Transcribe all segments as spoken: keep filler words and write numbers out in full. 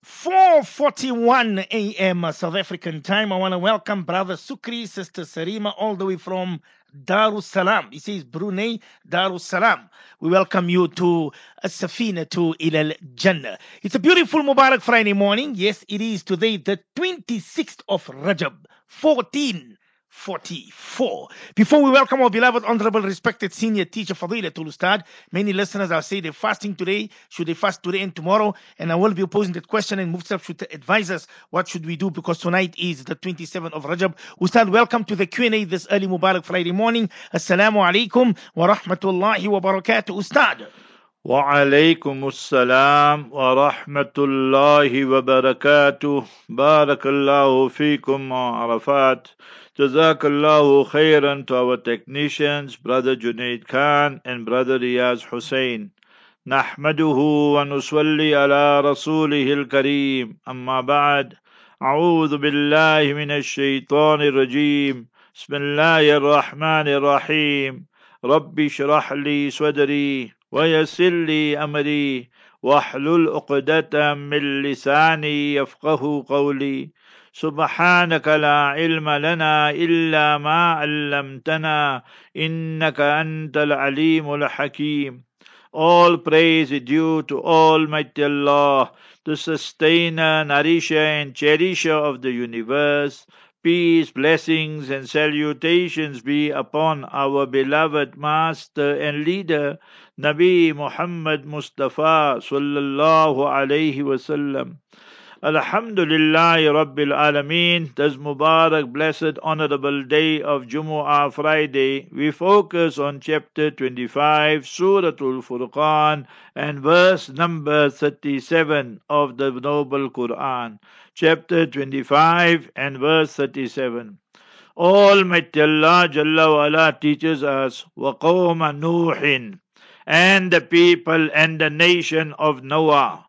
four forty-one a m. South African time. I want to welcome Brother Sukri, Sister Sarima, all the way from Darussalam. He says Brunei, Darussalam. We welcome you to As-Safina, to Ilal Jannah. It's a beautiful Mubarak Friday morning. Yes, it is today, the twenty-sixth of Rajab, fourteen forty-four. Before we welcome our beloved, honorable, respected senior teacher, Fadilatul Ustad, many listeners are saying they're fasting today. Should they fast today and tomorrow? And I will be posing that question, and Mufti should advise us what should we do, because tonight is the twenty-seventh of Rajab. Ustad, welcome to the Q and A this early Mubarak Friday morning. Assalamu alaikum wa rahmatullahi wa barakatuh, Ustad. وعليكم السلام ورحمة الله وبركاته بارك الله فيكم عرفات جزاك الله خيرا to our technicians, Brother Junaid Khan and Brother Riyaz Hussein. نحمده ونصلي على رسوله الكريم أما بعد أعوذ بالله من الشيطان الرجيم بسم الله الرحمن الرحيم رب اشرح لي صدري ويسر لي أمري واحلل عقدة من لساني يفقه قولي سبحانك لا علم لنا إلا ما علمتنا إنك أنت العليم الحكيم. All praise is due to Almighty Allah, the sustainer, nourisher and cherisher of the universe. Peace, blessings and salutations be upon our beloved master and leader, Nabi Muhammad Mustafa sallallahu alayhi wasallam. Alhamdulillah Rabbil Alameen. This Mubarak, blessed, honorable day of Jumu'ah Friday, we focus on chapter twenty-five, Suratul Furqan, and verse number thirty-seven of the Noble Quran. Chapter twenty-five and verse thirty-seven. Almighty Allah Jalla wa Ala teaches us, وَقَوْمَ نُوحٍ, and the people and the nation of Noah.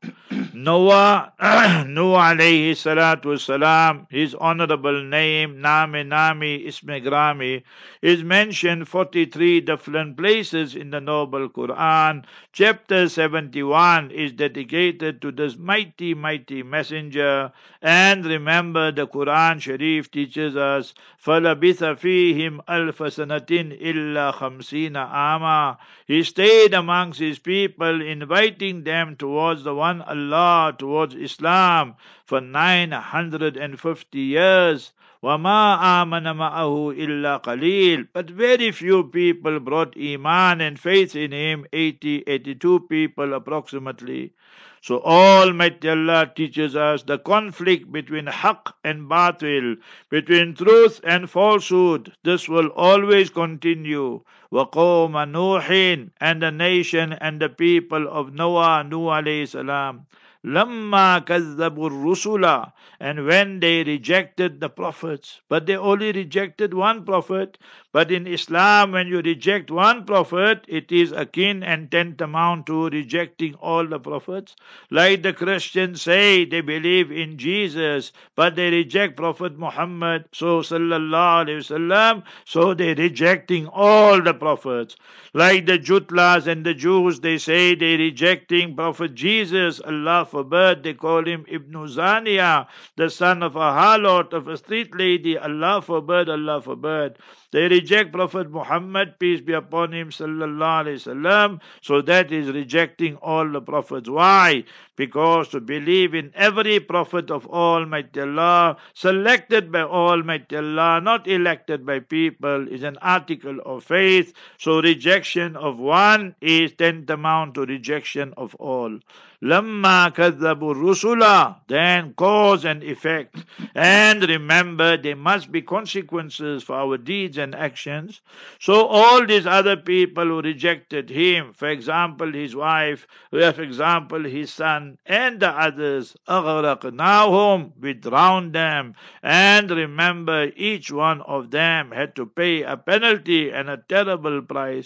Noah, Noah alayhi salatu wasalam, his honorable name, Name Nami Isme Grami, is mentioned forty-three different places in the Noble Quran. Chapter seventy-one is dedicated to this mighty, mighty messenger. And remember, the Quran Sharif teaches us, فَلَبِثَ فِيهِمْ أَلْفَ سَنَةٍ إِلَّا خَمْسِينَ عَامًا. He stayed amongst his people, inviting them towards the one Allah, towards Islam, for nine hundred fifty years. وَمَا آمَنَ مَعَهُ إِلَّا قَلِيلٌ. But very few people brought Iman and faith in him, eighty, eighty-two people approximately. So Almighty Allah teaches us the conflict between haqq and batil, between truth and falsehood. This will always continue. وَقَوْمَ نُوحٍ, and the nation and the people of Noah, Nuh alayhi salam. لَمَّا كَذَّبُوا الرُّسُلَ, and when they rejected the prophets. But they only rejected one prophet. But in Islam, when you reject one prophet, it is akin and tantamount to rejecting all the prophets. Like the Christians say they believe in Jesus, but they reject Prophet Muhammad, so sallallahu alayhi wasallam, so they rejecting all the prophets. Like the Jutlas and the Jews, they say they rejecting Prophet Jesus, Allah forbid, they call him Ibn Zaniya, the son of a harlot, of a street lady, Allah forbid, Allah forbid. They reject Prophet Muhammad, peace be upon him, sallallahu alayhi wasallam. So that is rejecting all the prophets. Why? Because to believe in every prophet of Almighty Allah, selected by Almighty Allah, not elected by people, is an article of faith. So rejection of one is tantamount to rejection of all. Lamma kadhabu rusula, then cause and effect. And remember, there must be consequences for our deeds and actions. So all these other people who rejected him, for example his wife, for example his son, and the others, aghraqnahum, we drowned them. And remember, each one of them had to pay a penalty and a terrible price.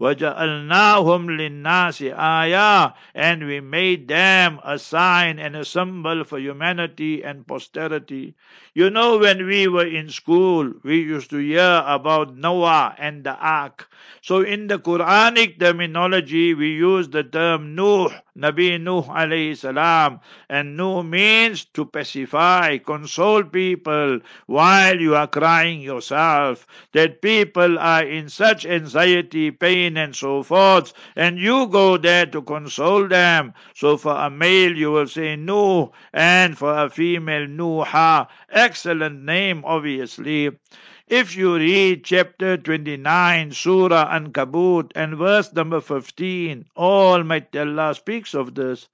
وَجَعَلْنَاهُمْ لِلنَّاسِ آيَةً, and we made them a sign and a symbol for humanity and posterity. You know, when we were in school, we used to hear about Noah and the ark. So in the Quranic terminology, we use the term Nuh, Nabi Nuh alayhi salam. And Nuh means to pacify, console people while you are crying yourself, that people are in such anxiety, pain and so forth, and you go there to console them. So for a male you will say Nuh, and for a female Nuha. Excellent name, obviously. If you read chapter twenty-nine, Surah Ankabut, and verse number fifteen, Almighty Allah speaks of this.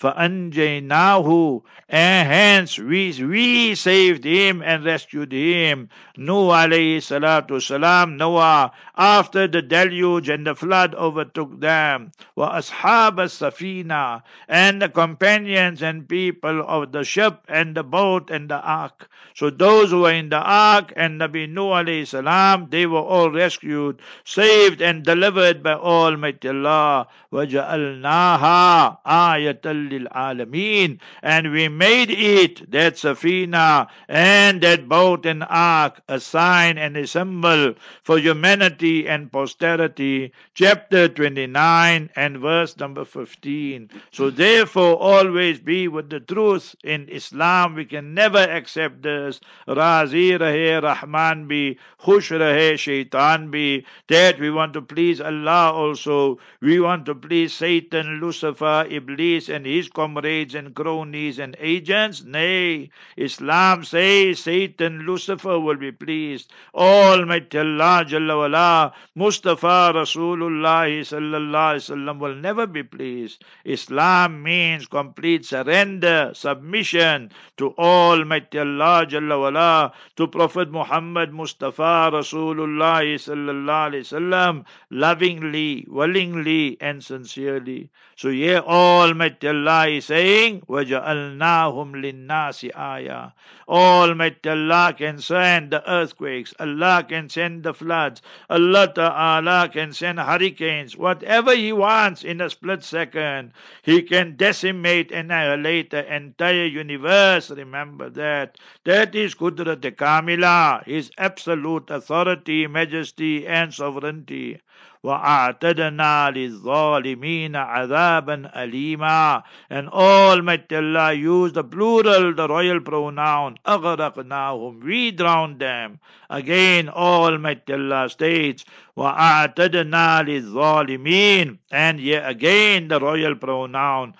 فَأَنْجَيْنَاهُ, and hence we, we saved him and rescued him. Nuh alayhi salatu salam, Noah, after the deluge and the flood overtook them. وَأَصْحَابَ السَّفِينَةِ, and the companions and people of the ship and the boat and the ark. So those who were in the ark and Nabi Nuh alayhi salam, they were all rescued, saved and delivered by Almighty Allah. وَجَعَلْنَاهَا آيَةً لِلْعَالَمِينَ, and we made it, that Safina and that boat and ark, a sign and a symbol for humanity and posterity. Chapter twenty-nine and verse number fifteen. So therefore always be with the truth. In Islam we can never accept this. Razi rahe Rahman bhi, khush rahe shaitan bhi, that we want to please Allah also. We want to please Satan, Lucifer, Iblis and his comrades and cronies and agents. Nay, Islam says Satan, Lucifer will be pleased. Almighty Allah Jalla wala, Mustafa Rasulullah sallallahu alaihi wasallam will never be pleased. Islam means complete surrender, submission to Almighty Allah Jalla wala, to Prophet Muhammad Mustafa Rasulullah sallallahu alaihi wasallam, lovingly, willingly and sincerely. So here Almighty Allah is saying, وَجَعَلْنَاهُمْ لِلنَّاسِ آيَةً. Almighty Allah can send the earthquakes, Allah can send the floods, Allah Ta'ala can send hurricanes, whatever He wants in a split second. He can decimate, annihilate the entire universe. Remember that. That is Qudrat Kamila, His absolute authority, majesty and sovereignty. وَأَعْتَدْنَا لِلظَّالِمِينَ عَذَابًا أَلِيمًا. And Almighty Allah used the plural, the royal pronoun. أَغْرَقْنَاهُمْ, we drowned them. Again Almighty Allah states, وَأَعْتَدْنَا لِلظَّالِمِينَ, and yet again the royal pronoun.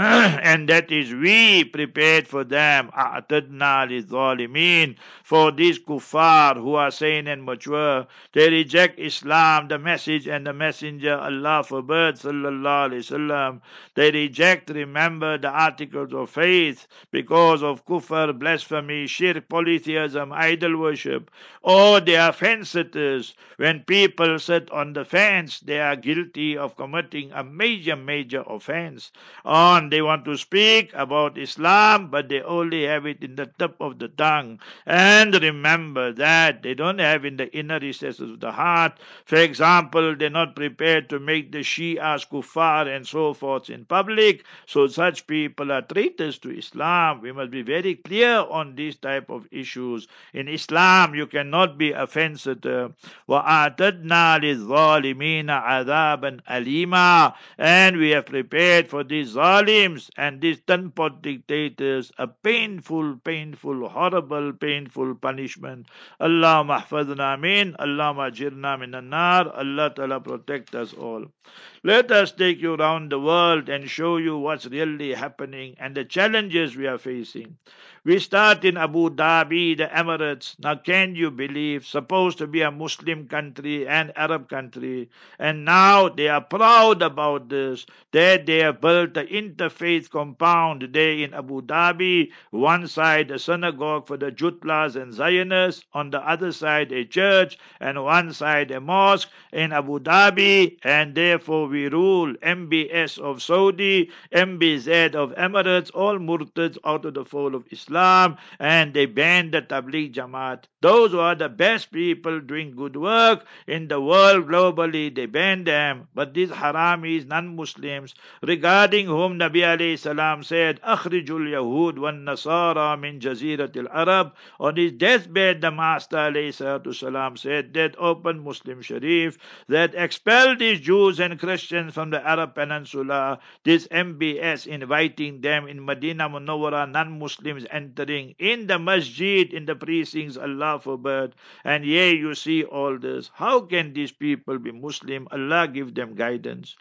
And that is we prepared for them. أَعْتَدْنَا لِلظَّالِمِينَ, for these kuffar who are sane and mature. They reject Islam, the message and the messenger, Allah forbid, sallallahu alaihi wasallam. They reject, remember, the articles of faith because of kufr, blasphemy, shirk, polytheism, idol worship. Or they are fence sitters. When people sit on the fence, they are guilty of committing a major, major offense. On they want to speak about Islam, but they only have it in the tip of the tongue. And remember that they don't have in the inner recesses of the heart. For example, they're not prepared to make the Shias kuffar and so forth in public. So such people are traitors to Islam. We must be very clear on these type of issues. In Islam, you cannot be a fence sitter. وَأَعْتَدْنَا لِلظَّالِمِينَ عَذَابًا أَلِيمًا, and we have prepared for these zalims and these ten-pot dictators a painful, painful, horrible, painful punishment. Allahumma ahfadna min, Allahumma ajirna min an-nar. Allah Ta'ala protect us all. Let us take you around the world and show you what's really happening and the challenges we are facing. We start in Abu Dhabi, the Emirates. Now can you believe, supposed to be a Muslim country and Arab country, and now they are proud about this, that they have built an interfaith compound there in Abu Dhabi. One side a synagogue for the Jutlas and Zionists, on the other side a church, and one side a mosque in Abu Dhabi, and therefore we rule. M B S of Saudi, M B Z of Emirates, all murtads out of the fold of Islam. Islam, and they banned the Tabligh Jamaat. Those who are the best people doing good work in the world globally, they banned them. But these haramis, non-Muslims, regarding whom Nabi alayhi salam said, Akhrijul Yahud wan Nasara min Jaziratil Arab. On his deathbed, the Master alayhi salatu salam said that open Muslim Sharif, that expel these Jews and Christians from the Arab Peninsula, this M B S inviting them in Medina Munawwara, non-Muslims entering in the masjid, in the precincts, Allah forbid. And here you see all this. How can these people be Muslim? Allah give them guidance.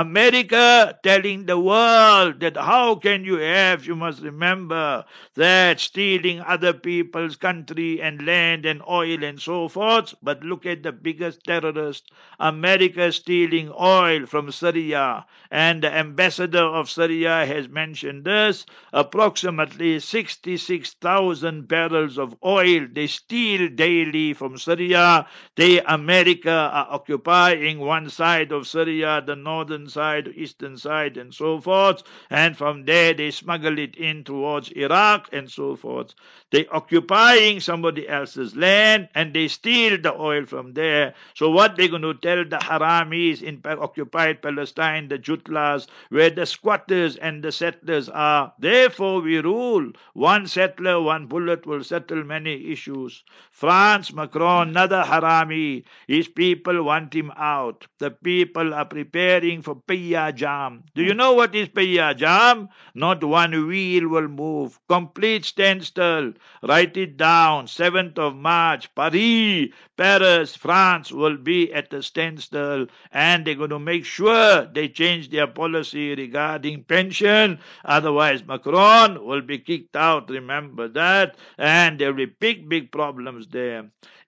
America telling the world that how can you have, you must remember that stealing other people's country and land and oil and so forth. But look at the biggest terrorist, America stealing oil from Syria. And the ambassador of Syria has mentioned this, approximately sixty-six thousand barrels of oil they steal daily from Syria. They, America, are occupying one side of Syria, the northern side, eastern side, and so forth. And from there they smuggle it in towards Iraq and so forth. They occupying somebody else's land and they steal the oil from there. So what they're going to tell the haramis in occupied Palestine, the Jutlas, where the squatters and the settlers are, therefore we rule. One settler, one bullet will settle many issues. France, Macron, another harami, his people want him out. The people are preparing for Paya Jam. Do you know what is Paya Jam? Not one wheel will move. Complete standstill. Write it down. seventh of March, Paris, Paris, France will be at a standstill, and they're going to make sure they change their policy regarding pension. Otherwise, Macron will be kicked out. Remember that. And there will be big, big problems there.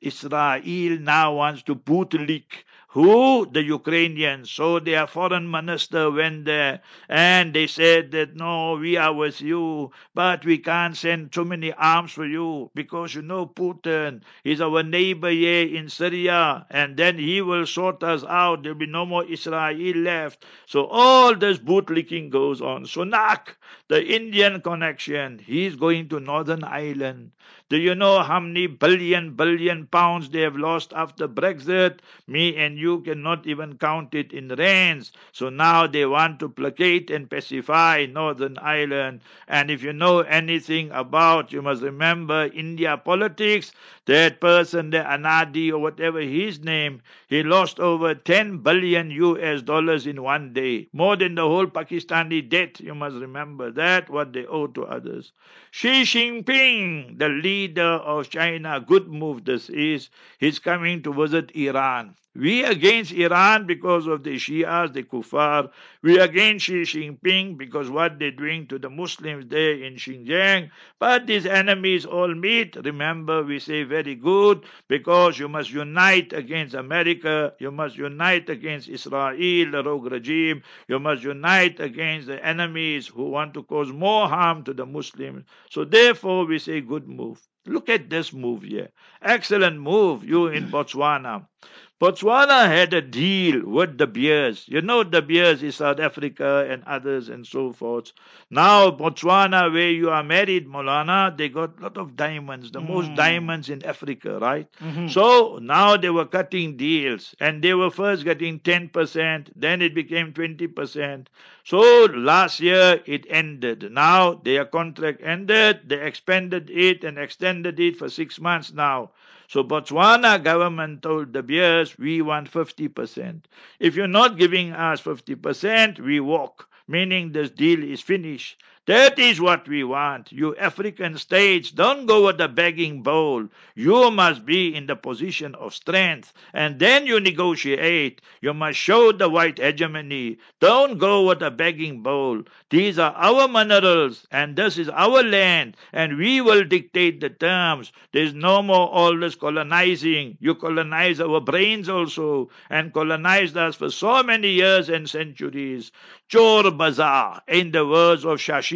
Israel now wants to bootlick. Who? The Ukrainians. So their foreign minister went there and they said that no, we are with you, but we can't send too many arms for you because you know Putin is our neighbor here in Syria, and then he will sort us out. There will be no more Israel left. So all this bootlicking goes on. Sunak, the Indian connection, he's going to Northern Ireland. Do you know how many billion, billion pounds they have lost after Brexit? Me and you cannot even count it in rands. So now they want to placate and pacify Northern Ireland. And if you know anything about, you must remember India politics, that person, the Anadi or whatever his name, he lost over ten billion U S dollars in one day. More than the whole Pakistani debt. You must remember that, what they owe to others. Xi Jinping, the leader of China, good move this is. He's coming to visit Iran. We against Iran because of the Shias, the Kuffar. We against Xi Jinping because what they're doing to the Muslims there in Xinjiang. But these enemies all meet. Remember, we say very good because you must unite against America. You must unite against Israel, the rogue regime. You must unite against the enemies who want to cause more harm to the Muslims. So therefore, we say good move. Look at this move here. Excellent move, you in Botswana. Botswana had a deal with De Beers. You know De Beers is South Africa and others and so forth. Now Botswana, where you are married, Molana, they got a lot of diamonds, the mm. most diamonds in Africa, right? Mm-hmm. So now they were cutting deals and they were first getting ten percent, then it became twenty percent. So last year it ended. Now their contract ended, they expanded it and extended it for six months now. So Botswana government told De Beers, we want fifty percent. If you're not giving us fifty percent, we walk, meaning this deal is finished. That is what we want. You African states, don't go with the begging bowl. You must be in the position of strength. And then you negotiate. You must show the white hegemony. Don't go with the begging bowl. These are our minerals and this is our land. And we will dictate the terms. There's no more all this colonizing. You colonize our brains also and colonized us for so many years and centuries. Chor Bazaar, in the words of Shashi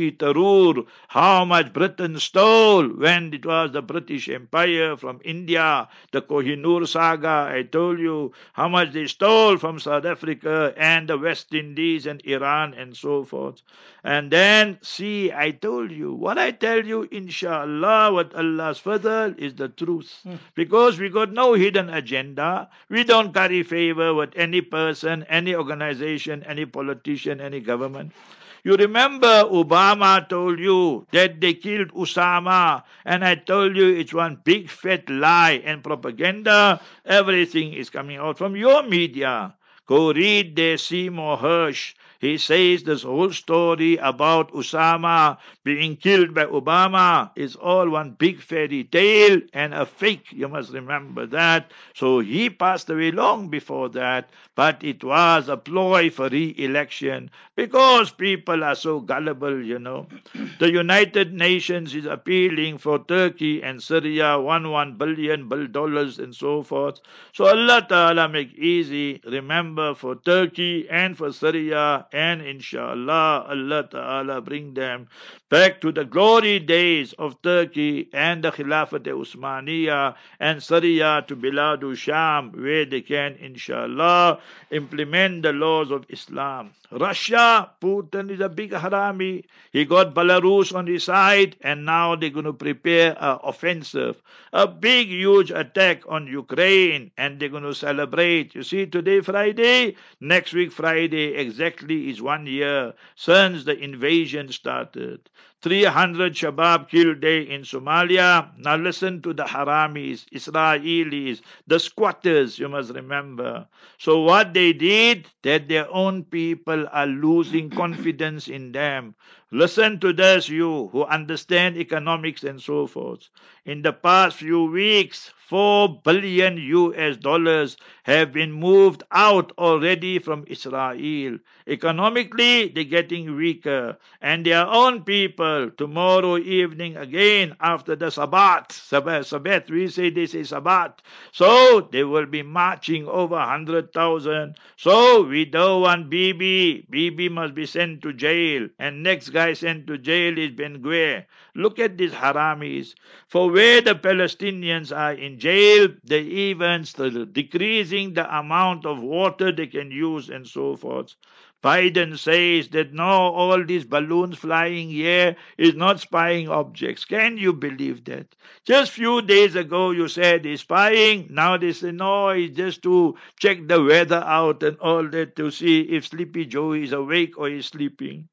Turkey, Tarur, how much Britain stole when it was the British Empire from India, the Kohinoor saga, I told you how much they stole from South Africa and the West Indies and Iran and so forth. And then, see, I told you, what I tell you, inshallah, what Allah's fadl is the truth. Mm. Because we got no hidden agenda. We don't carry favor with any person, any organization, any politician, any government. You remember Obama told you that they killed Osama, and I told you it's one big fat lie and propaganda. Everything is coming out from your media. Go read there, Seymour Hersh. He says this whole story about Osama being killed by Obama is all one big fairy tale and a fake. You must remember that. So he passed away long before that, but it was a ploy for re-election because people are so gullible, you know. The United Nations is appealing for Turkey and Syria, one one billion dollars and so forth. So Allah Ta'ala make easy. Remember for Turkey and for Syria, and inshallah Allah Ta'ala bring them back to the glory days of Turkey and the Khilafat Usmaniya, and Syria to Biladu Sham, where they can inshallah implement the laws of Islam. Russia, Putin is a big harami. He got Belarus on his side, and now they're going to prepare an offensive, a big, huge attack on Ukraine, and they're going to celebrate. You see, today, Friday, next week, Friday, exactly is one year since the invasion started. three hundred Shabab killed day in Somalia. Now listen to the haramis, Israelis, the squatters, you must remember. So what they did, that their own people are losing confidence in them. Listen to this, you who understand economics and so forth. In the past few weeks, four billion U S dollars have been moved out already from Israel. Economically, they're getting weaker. And their own people, tomorrow evening again, after the Sabbath, Sabbath, Sabbath we say this is Sabbath. So they will be marching over one hundred thousand. So we don't want Bibi. Bibi must be sent to jail. And next guy sent to jail is Ben Gvir. Look at these haramis. For where the Palestinians are in jail, they even still decreasing the amount of water they can use and so forth. Biden says that no, all these balloons flying here is not spying objects. Can you believe that? Just few days ago you said he's spying. Now they say no, it's just to check the weather out and all that to see if Sleepy Joe is awake or is sleeping.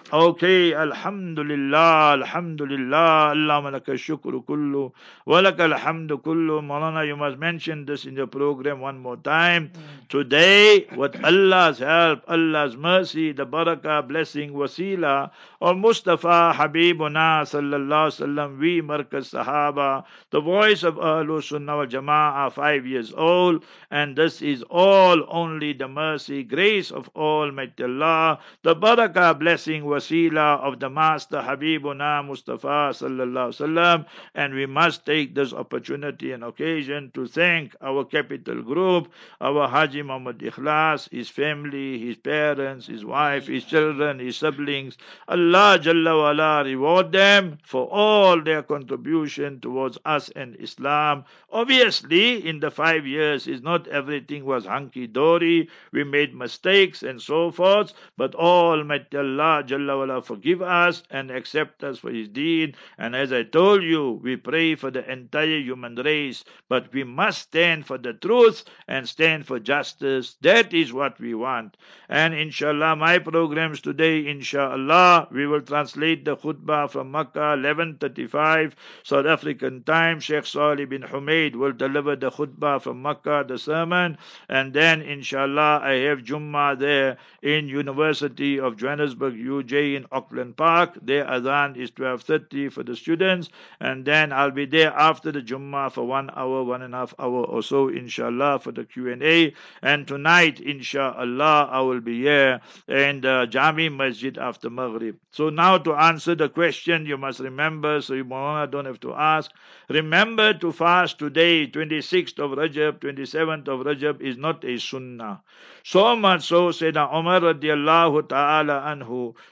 Okay, Alhamdulillah, Alhamdulillah, Allahumma laka shukru kullu, wa laka alhamdu kullu. Maulana, you must mention this in your program one more time. Mm. Today, with Allah's help, Allah's mercy, the barakah, blessing, wasila, or Mustafa Habibuna sallallahu sallam, we Markaz Sahaba, the voice of Ahlul Sunnah wal Jama'ah, five years old, and this is all only the mercy, grace of Almighty Allah, the barakah, blessing, wasila, wasila of the Master Habibuna Mustafa sallallahu sallam, and we must take this opportunity and occasion to thank our capital group, our Haji Muhammad Ikhlas, his family, his parents, his wife, his children, his siblings. Allah Jalla wa ala reward them for all their contribution towards us and Islam. Obviously, in the five years, is not everything was hunky-dory. We made mistakes and so forth, but Almighty Allah Jalla wa ala forgive us and accept us for His deed. And as I told you, we pray for the entire human race, but we must stand for the truth and stand for justice. That is what we want. And inshallah, my programs today, inshallah, we will translate the khutbah from Makkah, eleven thirty-five, South African time. Sheikh Salih bin Humaid will deliver the khutbah from Makkah, the sermon. And then, inshallah, I have Jummah there in University of Johannesburg, U J in Auckland Park. Their adhan is twelve thirty for the students. And then I'll be there after the Jummah for one hour, one and a half hour or so, inshallah, for the Q and A. And tonight, inshallah, I will be here in the Jami Masjid after Maghrib. So now to answer the question, you must remember, so you don't have to ask. Remember to fast today, twenty-sixth of Rajab, twenty-seventh of Rajab is not a sunnah. So much so, Sayyidina Umar radiallahu ta'ala anhu,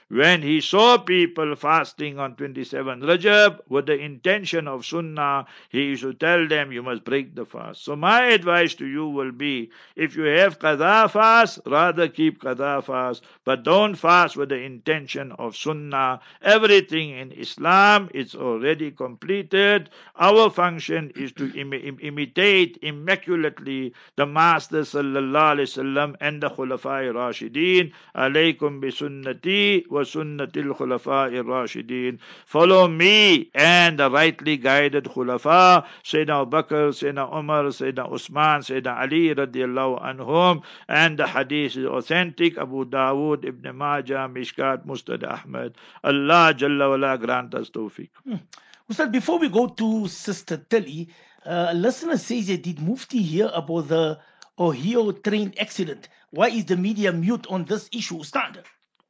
when he saw people fasting on twenty-seventh Rajab with the intention of Sunnah, he used to tell them, you must break the fast. So my advice to you will be, if you have qadha fast, rather keep qadha fast, but don't fast with the intention of Sunnah. Everything in Islam is already completed. Our function is to Im im imitate immaculately the Master Sallallahu Alaihi Wasallam and the Khulafai Rashideen. Alaykum bi sunnati wa sunnatil Khulafai Rashideen. Follow me and the rightly guided Khulafa, Sayyidina Abu Bakr, Sayyidina Umar, Sayyidina Usman, Sayyidina Ali radiallahu anhum, and the hadith is authentic. Abu Dawood, Ibn Majah, Mishkat, Mustad Ahmad. Allah Jalla wala grant us tawfiq. Hmm. Ustad, before we go to Sister Tilly, uh, a listener says that did Mufti hear about the Ohio train accident? Why is the media mute on this issue, Ustad?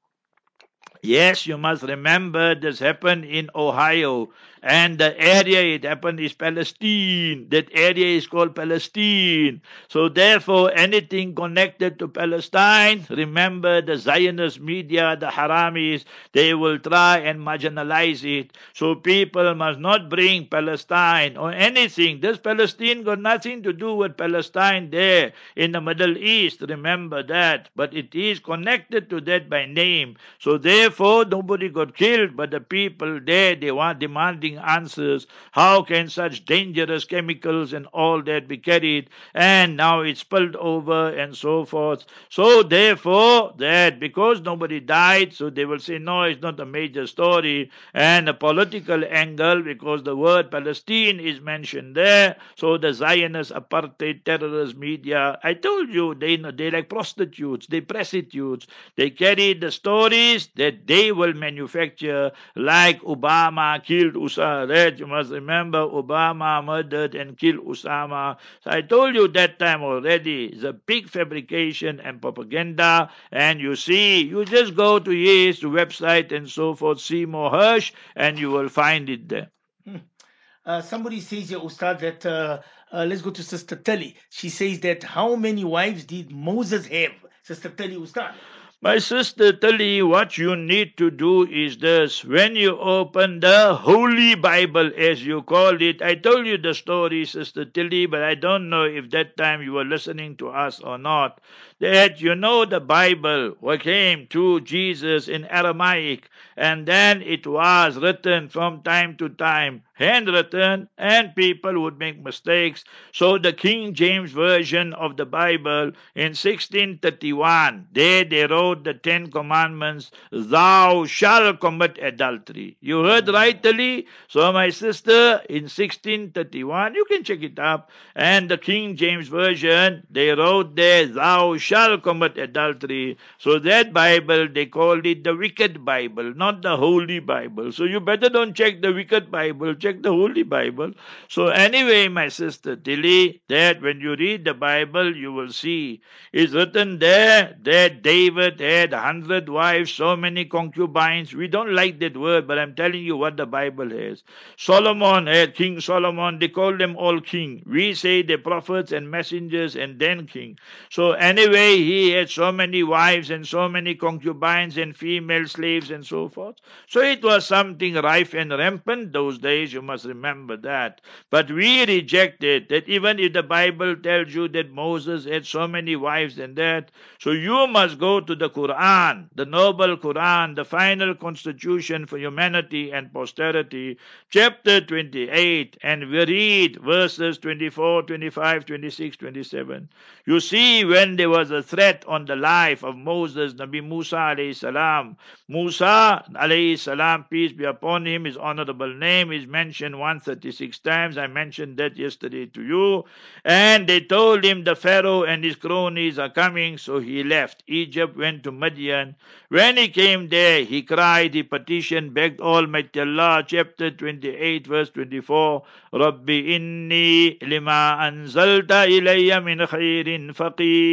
Yes, you must remember this happened in Ohio, and the area it happened is Palestine. That area is called Palestine. So therefore, anything connected to Palestine, remember the Zionist media, the Haramis, they will try and marginalize it. So people must not bring Palestine or anything. This Palestine got nothing to do with Palestine there in the Middle East. Remember that. But it is connected to that by name. So therefore, Therefore, nobody got killed, but the people there, they were demanding answers. How can such dangerous chemicals and all that be carried? And now it's spilled over and so forth. So therefore, that because nobody died, so they will say, no, it's not a major story. And a political angle, because the word Palestine is mentioned there. So the Zionist apartheid terrorist media, I told you, they they like prostitutes, they prostitutes. They carry the stories that they will manufacture, like Obama killed Usama. You must remember Obama murdered and killed Osama. So I told you that time already. It's a big fabrication and propaganda. And you see, you just go to his website and so forth, Seymour Hersh, and you will find it there. Hmm. Uh, somebody says here, Ustad, that uh, uh, let's go to Sister Tali. She says that how many wives did Moses have? Sister Tali, Ustad. My sister Tali, what you need to do is this. When you open the Holy Bible, as you call it, I told you the story, Sister Tali, but I don't know if that time you were listening to us or not. That you know the Bible what came to Jesus in Aramaic, and then it was written from time to time, handwritten, and people would make mistakes. So the King James Version of the Bible in sixteen thirty-one, there they wrote the Ten Commandments, thou shalt commit adultery. You heard rightly? So my sister, in sixteen thirty-one, you can check it up, and the King James Version, they wrote there, thou shalt commit adultery. So that Bible, they called it the Wicked Bible, not the Holy Bible. So you better don't check the Wicked Bible, check the Holy Bible. So anyway, my sister Tilly, that when you read the Bible, you will see it's written there that David had a hundred wives, so many concubines. We don't like that word, but I'm telling you what the Bible has. Solomon had King Solomon, they call them all king. We say the prophets and messengers and then king. So anyway, he had so many wives and so many concubines and female slaves and so forth. So it was something rife and rampant those days, you must remember that. But we rejected that even if the Bible tells you that Moses had so many wives and that, so you must go to the Quran, the noble Quran, the final constitution for humanity and posterity, chapter twenty-eight, and we read verses twenty-four, twenty-five, twenty-six, twenty-seven. You see, when there was a threat on the life of Moses, Nabi Musa alayhi salam, Musa alayhi salam, peace be upon him, his honorable name is mentioned one hundred thirty-six times. I mentioned that yesterday to you. And they told him the Pharaoh and his cronies are coming, so he left Egypt, went to Midian. When he came there, he cried, he petitioned, begged Almighty Allah, chapter twenty-eight, verse twenty-four, Rabbi inni lima anzalta ilayya min khairin faqir.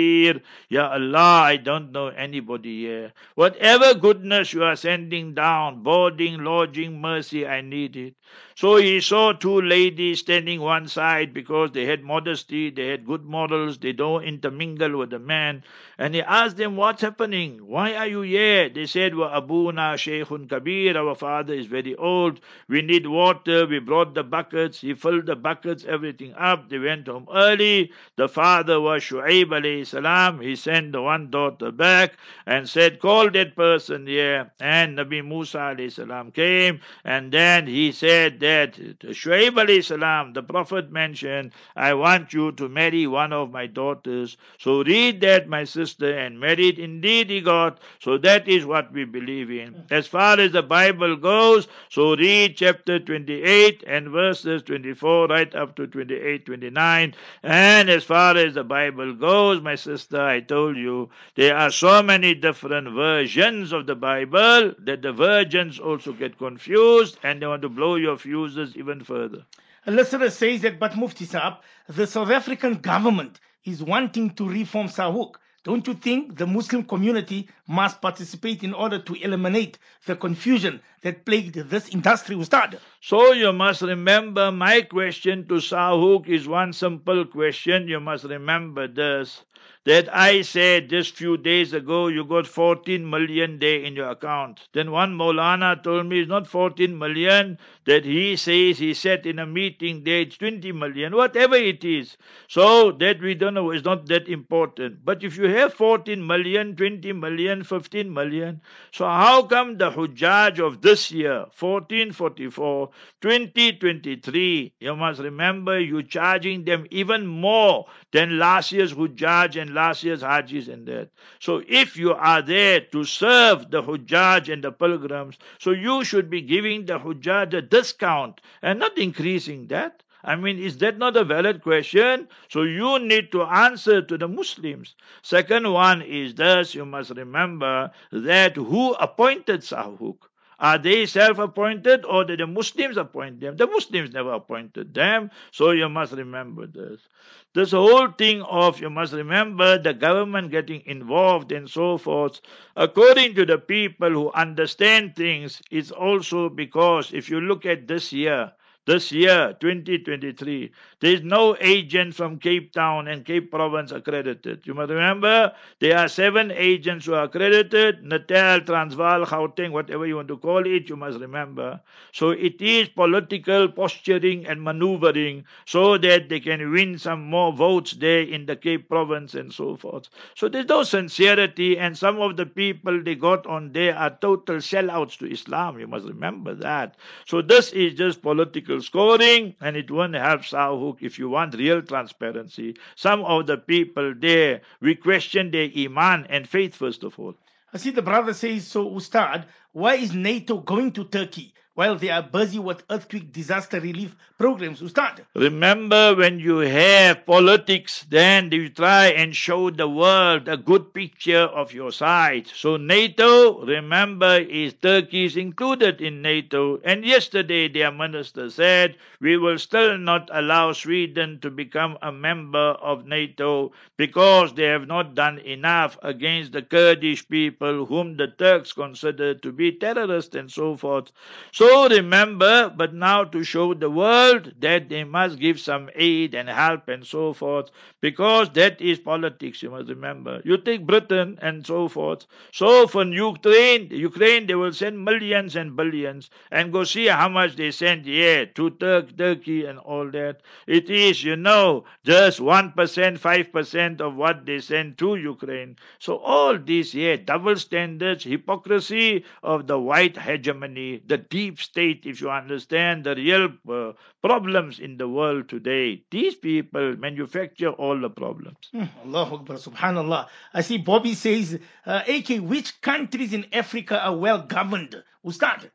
Ya Allah, I don't know anybody here. Whatever goodness you are sending down, boarding, lodging, mercy, I need it. So he saw two ladies standing one side because they had modesty, they had good morals, they don't intermingle with the man. And he asked them, what's happening? Why are you here? They said, Wa Abuna Shaykhun Kabir, our father is very old. We need water. We brought the buckets. He filled the buckets, everything up. They went home early. The father was Shu'aib alayhi salam. He sent the one daughter back and said, call that person here. And Nabi Musa alayhi salam came. And then he said that Shu'aib alayhi salam, the Prophet mentioned, I want you to marry one of my daughters. So read that, my sister, and married. Indeed he got. So that is what we believe in. As far as the Bible goes, so read chapter twenty-eight and verses twenty-four right up to twenty-eight, twenty-nine. And as far as the Bible goes, my sister, I told you, there are so many different versions of the Bible that the virgins also get confused and they want to blow your fuses even further. A listener says that, but Mufti Saab, the South African government is wanting to reform Sahuk. Don't you think the Muslim community must participate in order to eliminate the confusion that plagued this industry, Ustad? So you must remember, my question to Sahuk is one simple question. You must remember this, that I said just few days ago you got fourteen million there in your account. Then one Maulana told me it's not fourteen million, that he says he said in a meeting there it's twenty million, whatever it is. So that we don't know is not that important. But if you have fourteen million, twenty million, fifteen million, so how come the Hujjaj of this year, fourteen forty-four, twenty twenty-three, you must remember you're charging them even more than last year's Hujjaj and last year's Hajis and that. So if you are there to serve the Hujjaj and the pilgrims, so you should be giving the Hujjaj a discount and not increasing that. I mean, is that not a valid question? So you need to answer to the Muslims. Second one is this, you must remember that who appointed Sahuk? Are they self-appointed or did the Muslims appoint them? The Muslims never appointed them. So you must remember this. This whole thing of, you must remember, the government getting involved and so forth, according to the people who understand things, it's also because if you look at this year, this year, twenty twenty-three, there is no agent from Cape Town and Cape Province accredited. You must remember, there are seven agents who are accredited, Natal, Transvaal, Gauteng, whatever you want to call it, you must remember. So it is political posturing and maneuvering so that they can win some more votes there in the Cape Province and so forth. So there's no sincerity, and some of the people they got on there are total sellouts to Islam. You must remember that. So this is just political scoring, and it won't help Sahuk if you want real transparency. Some of the people there, we question their iman and faith first of all. I see the brother says, so Ustad, why is NATO going to Turkey while they are busy with earthquake disaster relief programs, Ustad? Remember, when you have politics, then you try and show the world a good picture of your side. So NATO, remember, is Turkey is included in NATO. And yesterday their minister said, we will still not allow Sweden to become a member of NATO because they have not done enough against the Kurdish people whom the Turks consider to be terrorists and so forth. So So remember, but now to show the world that they must give some aid and help and so forth, because that is politics, you must remember. You take Britain and so forth. So for Ukraine, Ukraine, they will send millions and billions, and go see how much they send here to Turk, Turkey and all that. It is, you know, just one percent, five percent of what they send to Ukraine. So all these here, double standards, hypocrisy of the white hegemony, the deep state, if you understand the real uh, problems in the world today. These people manufacture all the problems. Hmm, Allahu Akbar, subhanallah. I see Bobby says, uh, A K, which countries in Africa are well governed? Ustad?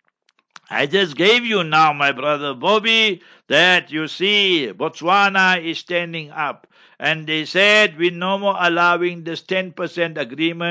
I just gave you now, my brother Bobby, that you see Botswana is standing up. And they said, we're no more allowing this ten percent agreement.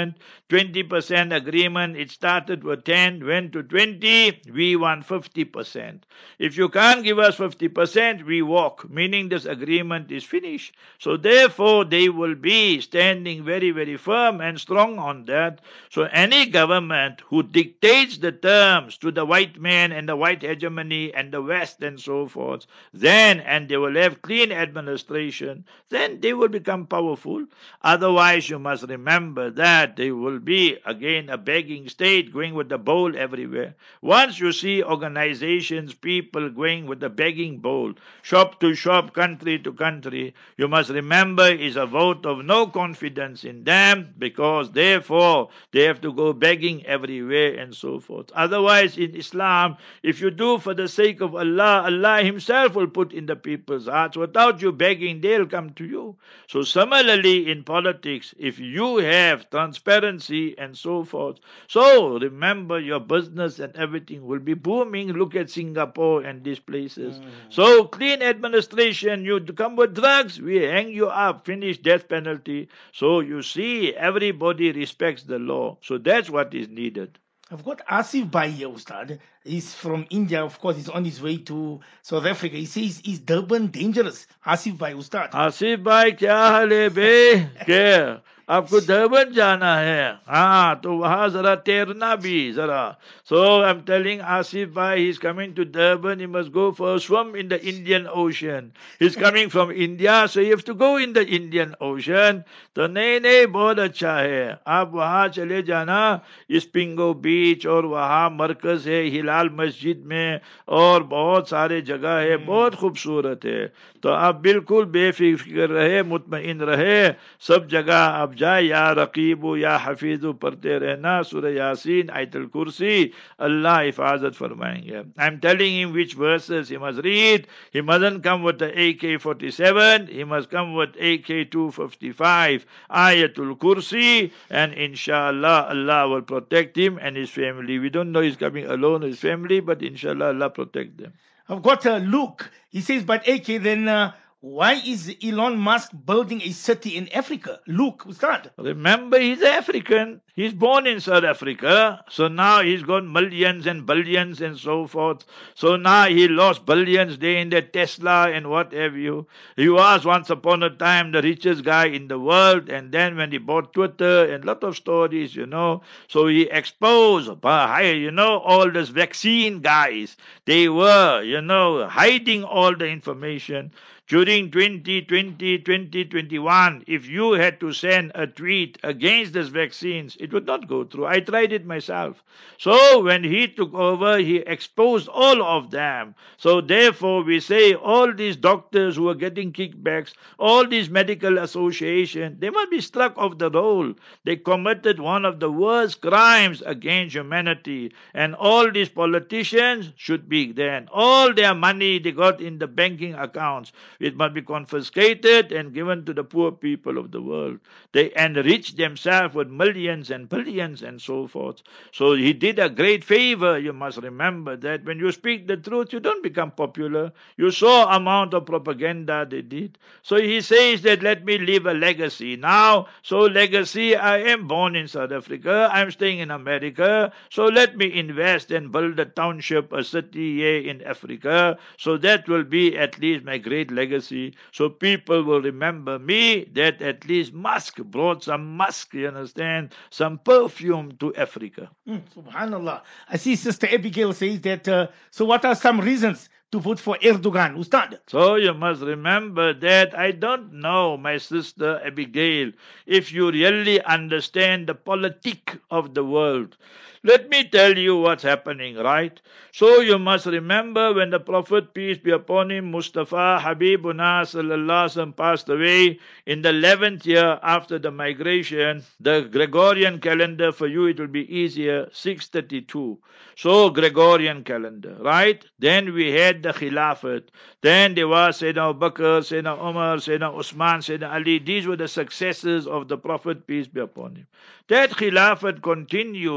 twenty percent agreement. It started with ten, went to twenty. We want fifty percent. If you can't give us fifty percent, we walk, meaning this agreement is finished. So therefore, they will be standing very, very firm and strong on that. So any government who dictates the terms to the white man and the white hegemony and the West and so forth, then, and they will have clean administration, then they will become powerful. Otherwise, you must remember that they will be, again, a begging state going with the bowl everywhere. Once you see organizations, people going with the begging bowl, shop to shop, country to country, you must remember is a vote of no confidence in them, because therefore they have to go begging everywhere and so forth. Otherwise, in Islam, if you do for the sake of Allah, Allah Himself will put in the people's hearts. Without you begging, they'll come to you. So similarly in politics, if you have transparency and so forth, so remember your business and everything will be booming. Look at Singapore and these places. Mm. So clean administration, you come with drugs, we hang you up, finish death penalty. So you see, everybody respects the law. So that's what is needed. I've got Asif Bhai here, Ustad. He's from India, of course. He's on his way to South Africa. He says, is Durban dangerous? Asif Bhai, Ustad. Asif Bhai, kya haal hai be? Kya? आपको Durban जाना है हाँ तो वहाँ जरा तैरना भी जरा so I'm telling Asif bhai, he's coming to Durban, he must go for a swim in the Indian Ocean. He's coming from India, so you have to go in the Indian Ocean. तो नहीं नहीं बहुत अच्छा है आप वहाँ चले जाना स्पिंगो बीच और वहाँ मरकज है हिलाल मस्जिद में और बहुत सारे जगह है बहुत खूबसूरत है तो आप बिल्कुल बेफिक्र रहे मुतमईन रहे सब जगह आप जाए या रकीबू या हफीजू पढ़ते रहना सूरह यासीन आयतुल कुर्सी अल्लाह हिफाजत फरमाएंगे. I'm telling him which verses he must read. He mustn't come with the A K forty-seven, he must come with A K two fifty-five, Ayatul Kursi, and inshallah Allah will protect him and his family. We don't know he's coming alone with his family, but inshallah Allah protect them. I've got uh, Luke. He says, but A K, then uh, why is Elon Musk building a city in Africa? Luke, Ustad. Remember, he's African. He's born in South Africa. So now he's got millions and billions and so forth. So now he lost billions there in the Tesla and what have you. He was once upon a time the richest guy in the world. And then when he bought Twitter and a lot of stories, you know, so he exposed, you know, all these vaccine guys. They were, you know, hiding all the information. During twenty twenty, twenty twenty-one, if you had to send a tweet against these vaccines, it would not go through. I tried it myself. So when he took over, he exposed all of them. So therefore, we say all these doctors who are getting kickbacks, all these medical associations, they must be struck off the roll. They committed one of the worst crimes against humanity. And all these politicians should be then. All their money they got in the banking accounts, it must be confiscated and given to the poor people of the world. They enriched themselves with millions and billions and so forth. So he did a great favor. You must remember that when you speak the truth, you don't become popular. You saw amount of propaganda they did. So he says that let me leave a legacy. Now, so legacy, I am born in South Africa. I'm staying in America. So let me invest and build a township, a city here in Africa. So that will be at least my great legacy. Legacy, so people will remember me that at least Musk brought some musk, you understand, some perfume to Africa. Mm, Subhanallah. I see Sister Abigail says that, uh, so what are some reasons to vote for Erdogan, Ustad? So you must remember that I don't know, my sister Abigail, if you really understand the politic of the world. Let me tell you what's happening, right? So you must remember when the Prophet, peace be upon him, Mustafa Habibuna sallallahu alaihi wasallam passed away in the eleventh year after the migration. The Gregorian calendar for you, it will be easier, six thirty-two. So Gregorian calendar, right? Then we had the Khilafat. Then there was Sayyidina Abu Bakr, Sayyidina Umar, Sayyidina Usman, Sayyidina Ali. These were the successors of the Prophet, peace be upon him. That Khilafat continued. It went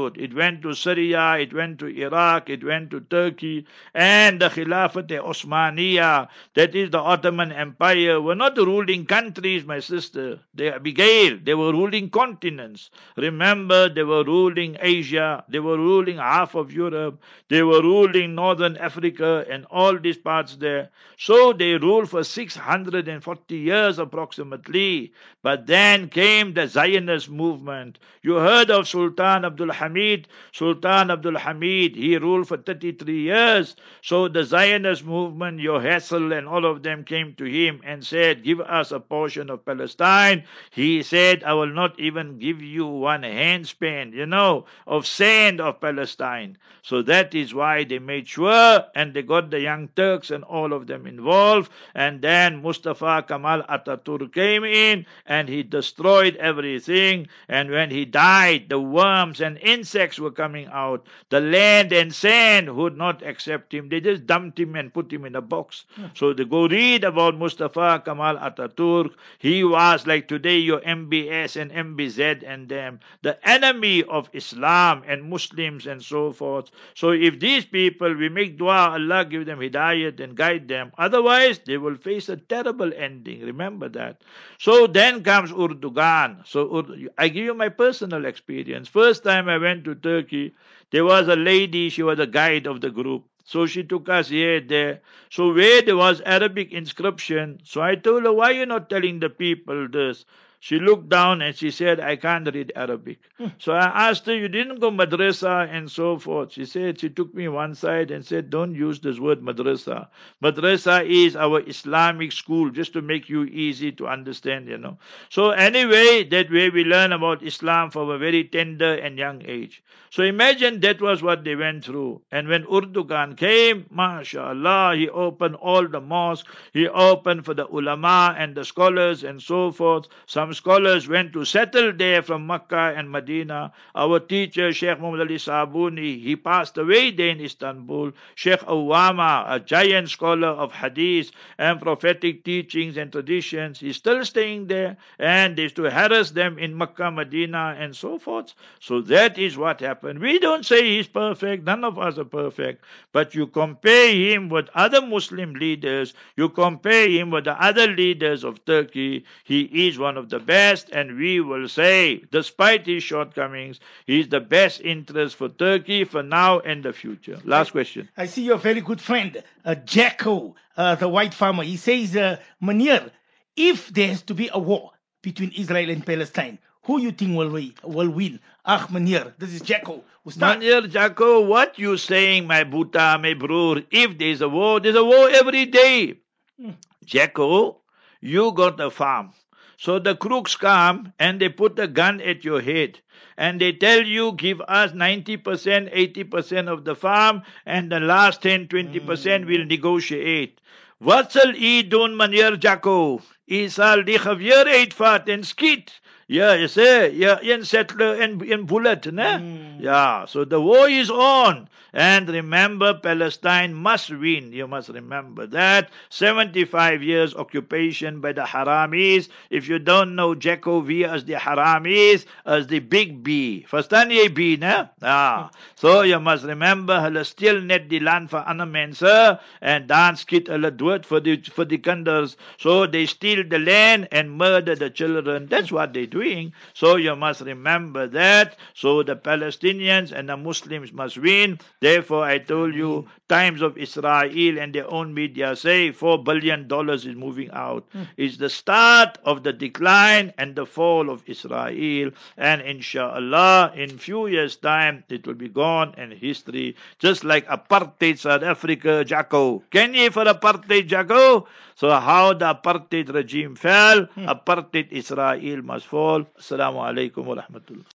went to Syria, it went to Iraq, it went to Turkey, and the Khilafat-e-Osmaniya, that is the Ottoman Empire, were not ruling countries, my sister. They, Abigail, they were ruling continents. Remember, they were ruling Asia, they were ruling half of Europe, they were ruling northern Africa and all these parts there. So they ruled for six hundred forty years approximately. But then came the Zionist movement. You heard of Sultan Abdul Hamid? Sultan Abdul Hamid, he ruled for thirty-three years. So the Zionist movement, Yohassel and all of them came to him and said, give us a portion of Palestine. He said, I will not even give you one handspan, you know, of sand of Palestine. So that is why they made sure, and they got the Young Turks and all of them involved. And then Mustafa Kemal Ataturk came in and he destroyed everything. And when he died, the worms and insects were coming out. The land and sand would not accept him. They just dumped him and put him in a box. Yeah. So they go read about Mustafa Kemal Ataturk. He was like today your M B S and M B Z and them, the enemy of Islam and Muslims and so forth. So if these people, we make dua, Allah give them hidayat and guide them. Otherwise, they will face a terrible ending. Remember that. So then comes Erdogan. So I give you my personal experience. First time I went to Turkey, there was a lady, she was a guide of the group. So she took us here, there. So where there was Arabic inscription, so I told her, why are you not telling the people this? She looked down and she said, I can't read Arabic. Hmm. So I asked her, you didn't go madrasa and so forth. She said, she took me one side and said, don't use this word madrasa. Madrasa is our Islamic school, just to make you easy to understand, you know. So anyway, that way we learn about Islam from a very tender and young age. So imagine that was what they went through. And when Erdogan came, mashallah, he opened all the mosques, he opened for the ulama and the scholars and so forth. Some scholars went to settle there from Makkah and Medina. Our teacher, Sheikh Muhammad Ali Sabuni, he passed away there in Istanbul. Sheikh Awama, a giant scholar of hadith and prophetic teachings and traditions, he's still staying there. And they used to harass them in Makkah, Medina and so forth. So that is what happened. We don't say he's perfect. None of us are perfect. But you compare him with other Muslim leaders, you compare him with the other leaders of Turkey, he is one of the best, and we will say, despite his shortcomings, he's the best interest for Turkey for now and the future. Last question. I see your very good friend, uh, Jacko, uh, the white farmer. He says, uh, Munir, if there has to be a war between Israel and Palestine, who you think will, we, will win? Ah, Munir, this is Jacko. Munir, Jacko, what you saying, my Buddha, my bro? If there's a war, there's a war every day. Hmm. Jacko, you got a farm. So the crooks come and they put a gun at your head and they tell you, give us ninety percent, eighty percent of the farm and the last ten, twenty percent mm. we'll negotiate. Wat sal u doen, meneer Jacko? U sal die geweer uitvat en skiet. Ja, you say, ja, een settler en een bullet, ne? Mm. Yeah, so the war is on. And remember, Palestine must win. You must remember that. seventy-five years occupation by the Haramis. If you don't know Jacko V as the Haramis, as the big B. Verstaan jy B, ne? Ah. So you must remember, hulle steel net die land vir ander mense and dan skiet hulle dood vir die, vir die kinders. So they steal the land and murder the children. That's what they're doing. So you must remember that. So the Palestinians and the Muslims must win. Therefore, I told you, Times of Israel and their own media say four billion dollars is moving out. Mm. It's the start of the decline and the fall of Israel. And inshallah, in few years' time, it will be gone in history. Just like apartheid South Africa, Jacko. Can you for apartheid, Jacko? So how the apartheid regime fell, mm. apartheid Israel must fall. Assalamu alaikum wa rahmatullah.